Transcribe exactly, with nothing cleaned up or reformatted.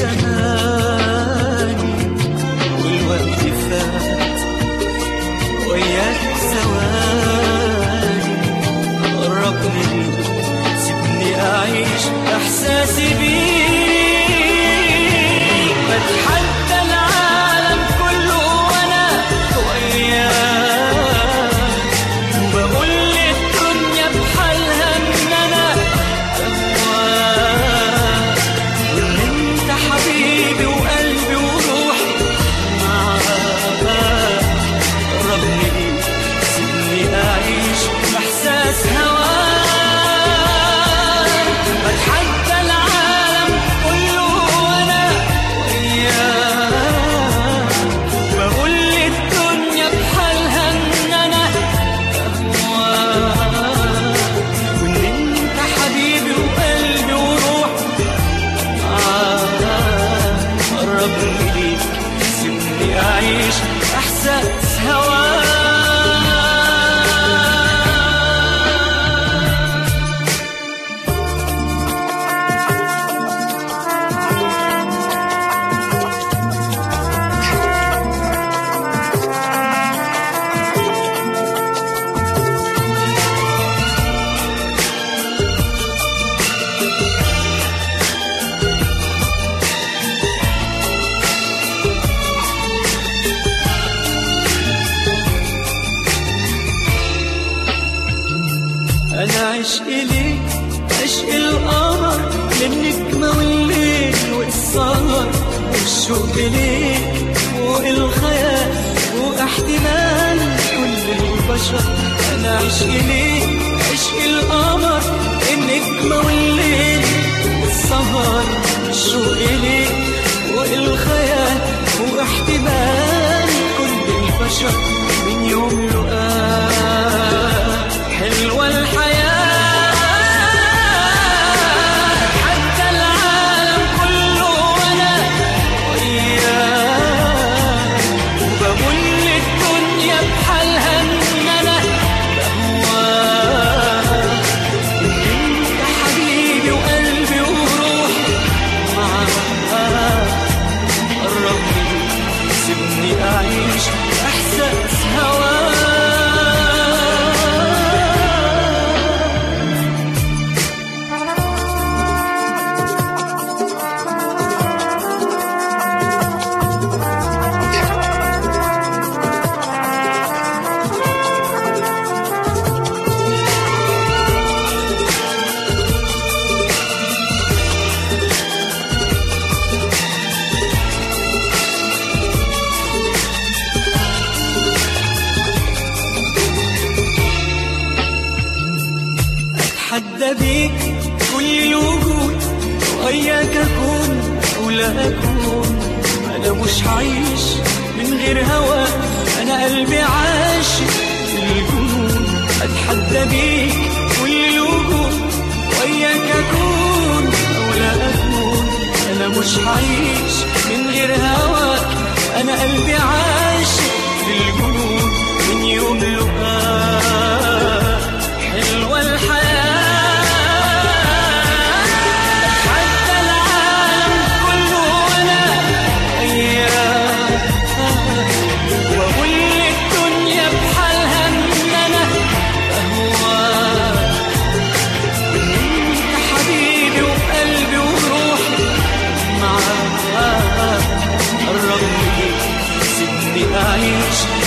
زماني والوقت فات وياك ثواني، قربني ليك سيبني أعيش إحساسي بيك، بتحدى العالم كله وأنا وياك، وبقول للدنيا بحالها إن أنا أهواك، وإن أنت حبيبي وقلبي وروحي معاك، قربني ليك سيبني أعيش إحساس هواك، بتحدى العالم كله وأنا وياك، بقول للدنيا بحالها إن أنا أهواك، وإن أنت حبيبي وقلبي وروحي معاك، قربني ليك سيبني أعيش إحساس هواك. أنا عشق ليك عشق القمر للنجمة والليل والسهر والشوق ليك فوق الخيال واحتمال كل البشر، أنا عشق ليك عشق القمر للنجمة والليل والسهر والشوق ليك فوق الخيال واحتمال كل البشر، من يوم لقاك حلوة الحياة، حتى العالم كله وأنا وياك، وبقول للدنيا بحالها إن أنا بهواك، إن أنت حبيبي وقلبي وروحي معاك، قربني سيبني أعيش إحساس هواك. أتحدى بيك كل الوجود وياك أكون أو لا أكون، أنا مش هعيش من غير هواك، أنا قلبي عاشق للجنون، أتحدى بيك كل الوجود وياك أكون أو لا أكون، أنا مش هعيش من غير هواك، أنا قلبي عاشق للجنون، من يوم لقاك حلوة الحياة، حتى العالم كله وأنا وياك، وأقول للدنيا بحالها إن أنا أهواك، وإن أنت حبيبي وقلبي وروحي معاك، قربني ليك سيبني أعيش